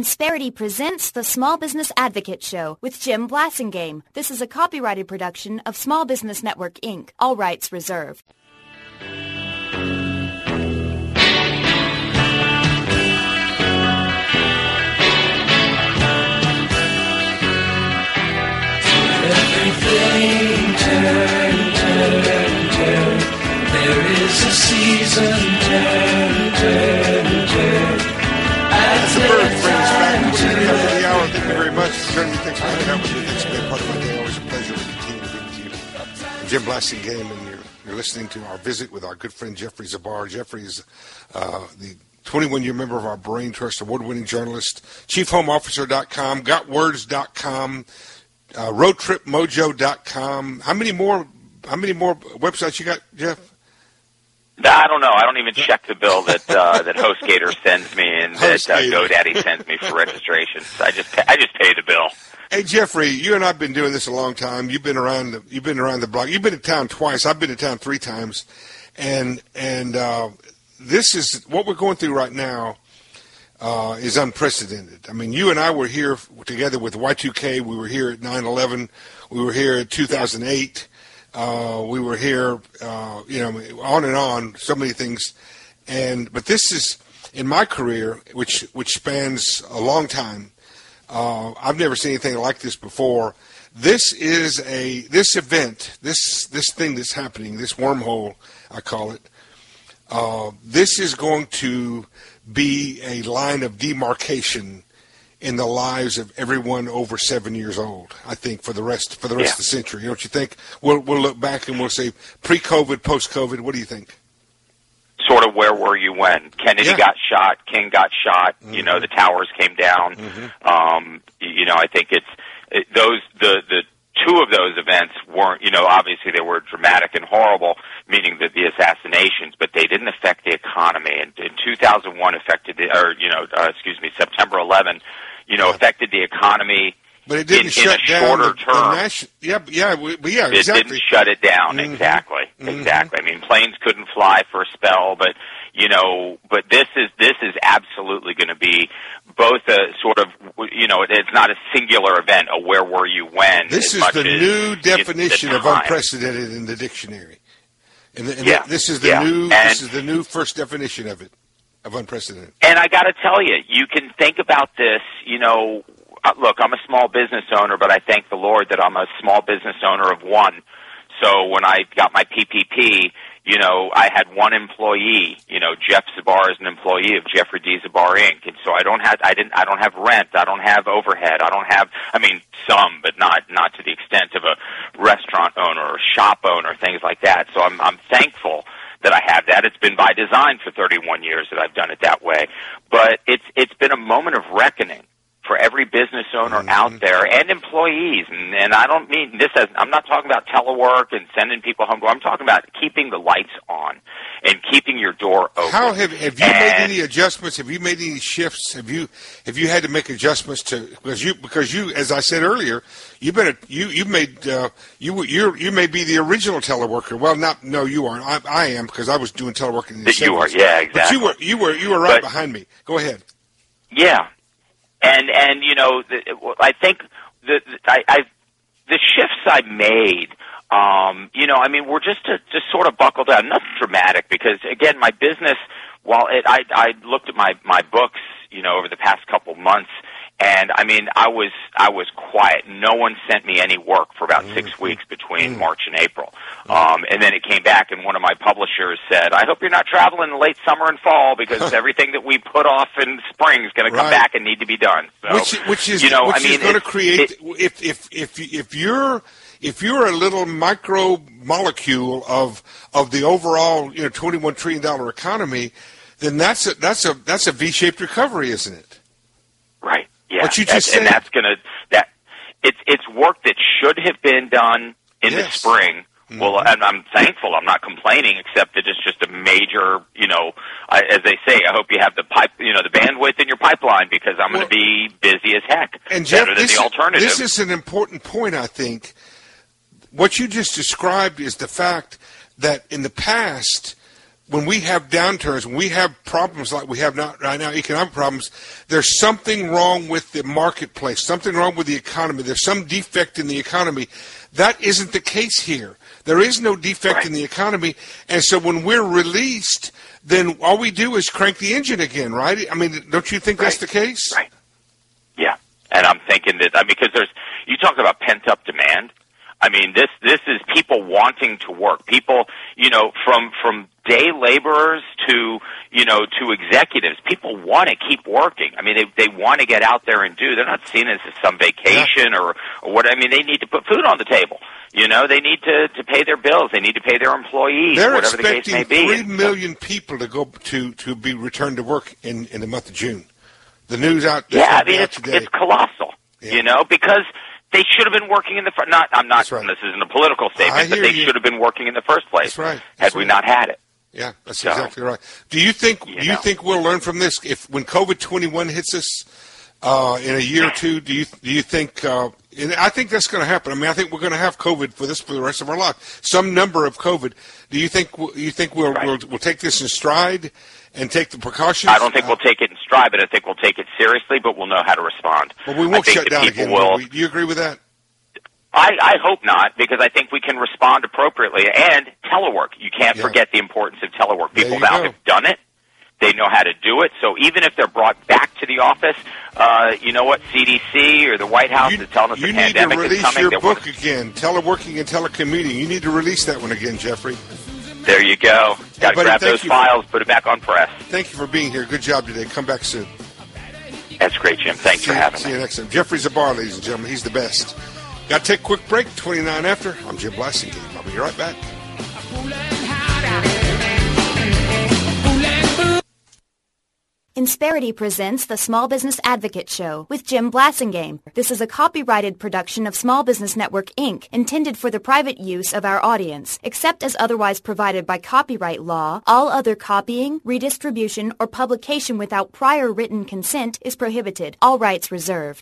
Insperity presents the Small Business Advocate Show with Jim Blasingame. This is a copyrighted production of Small Business Network, Inc., all rights reserved. Everything turn. There is a season, turn. That's the bird brings back what we have for the hour. Thank you very much for joining me. Thanks for hanging out with me. Thanks for being part of my day. Always a pleasure to continue to be with you. I'm Jim Blasingame, and you're listening to our visit with our good friend Jeffrey Zabar. Jeffrey is the 21-year member of our Brain Trust, award-winning journalist, chiefhomeofficer.com, gotwords.com, roadtripmojo.com. How many more websites you got, Jeff? I don't know. I don't even check the bill that that HostGator sends me and that GoDaddy sends me for registration. I just pay the bill. Hey Jeffrey, you and I've been doing this a long time. You've been around the block. You've been to town twice. I've been to town 3 times, and this is what we're going through right now. Is unprecedented. I mean, you and I were here together with Y2K. We were here at 9/11. We were here at 2008. We were here, on and on, so many things. But this is, in my career, which spans a long time, I've never seen anything like this before. This is this event, this thing that's happening, this wormhole, I call it, this is going to be a line of demarcation in the lives of everyone over 7 years old, I think, for the rest of the century. Don't you think? We'll look back and we'll say pre-COVID, post-COVID. What do you think? Sort of where were you when Kennedy got shot, King got shot, Mm-hmm. The towers came down. Mm-hmm. I think the two of those events weren't, obviously they were dramatic and horrible, meaning that the assassinations, but they didn't affect the economy. And in 2001 September 11, affected the economy. But it didn't shut in a shorter term. Exactly. It didn't shut it down. Mm-hmm. Exactly. Mm-hmm. Exactly. I mean, planes couldn't fly for a spell, but this is absolutely going to be both a sort of, it's not a singular event, a where were you when. This is the new definition of unprecedented in the dictionary. This is the new first definition of it, of unprecedented. And I got to tell you, you can think about this, look, I'm a small business owner, but I thank the Lord that I'm a small business owner of one. So when I got my PPP, I had one employee. Jeff Zabar is an employee of Jeffrey D. Zabar Inc. And so I don't have rent. I don't have overhead. Some, but not to the extent of a restaurant owner or shop owner, things like that. So I'm thankful that I have that. It's been by design for 31 years that I've done it that way. But it's been a moment of reckoning for every business owner out there and employees. And I don't mean this as, I'm not talking about telework and sending people home. I'm talking about keeping the lights on and keeping your door open. How have you made any adjustments? Have you made any shifts? Have you had to make adjustments because you, as I said earlier, you may be the original teleworker. Well, you aren't. I am, because I was doing teleworking in the 70s. You are, yeah, exactly. But you were right behind me. Go ahead. Yeah. And I think the shifts I made, we're just sort of buckled down. Nothing dramatic, because again, my business, while I looked at my books, over the past couple months, and I was quiet. No one sent me any work for about 6 weeks between March and April. And then it came back, and one of my publishers said, I hope you're not traveling in late summer and fall, because everything that we put off in spring is going to come back and need to be done. So, which is going to create, if you're a little micro molecule of the overall $21 trillion economy, then that's a V-shaped recovery, isn't it? Right. Yeah. What you just said. And it's work that should have been done in the spring. Well, and I'm thankful. I'm not complaining, except that it's just a major, as they say, I hope you have the bandwidth in your pipeline, because I'm going to be busy as heck. And Jeff, better than the alternative. This is an important point, I think. What you just described is the fact that in the past, when we have downturns, when we have problems like we have not right now, economic problems, there's something wrong with the marketplace, something wrong with the economy. There's some defect in the economy. That isn't the case here. There is no defect in the economy, and so when we're released, then all we do is crank the engine again, right? I mean, don't you think that's the case? Right. Yeah, and I'm thinking that because you talk about pent up demand. I mean, this is people wanting to work. People, from day laborers to executives. People want to keep working. I mean, they want to get out there and do. They're not seen as some vacation or what. I mean, they need to put food on the table. They need to pay their bills. They need to pay their employees. They're whatever the case may be. 3 million people to go to be returned to work in the month of June. The news out. Yeah, I mean, it's colossal. Yeah. Because they should have been working in the first. I'm not. Right. This isn't a political statement, but they should have been working in the first place. That's right. Had we not had it. Yeah, that's exactly right. Do you think we'll learn from this? When COVID-21 hits us in a year or two, do you think? And I think that's going to happen. I mean, I think we're going to have COVID for the rest of our life. Some number of COVID. Do you think we'll take this in stride and take the precautions? I don't think we'll take it in stride, but I think we'll take it seriously. But we'll know how to respond. Well, we won't shut down again. Do you agree with that? I hope not, because I think we can respond appropriately. And telework. You can't forget the importance of telework. People now have done it. They know how to do it. So even if they're brought back to the office, you know what, CDC or the White House is telling us the pandemic is coming. You need to release your book again, Teleworking and Telecommuting. You need to release that one again, Jeffrey. There you go. Got to grab those files, put it back on press. Thank you for being here. Good job today. Come back soon. That's great, Jim. Thanks for having me. See you next time. Jeffrey Zabar, ladies and gentlemen. He's the best. Got to take a quick break. 29 after. I'm Jim Blasingame. I'll be right back. Insperity presents the Small Business Advocate Show with Jim Blasingame. This is a copyrighted production of Small Business Network, Inc., intended for the private use of our audience. Except as otherwise provided by copyright law, all other copying, redistribution, or publication without prior written consent is prohibited. All rights reserved.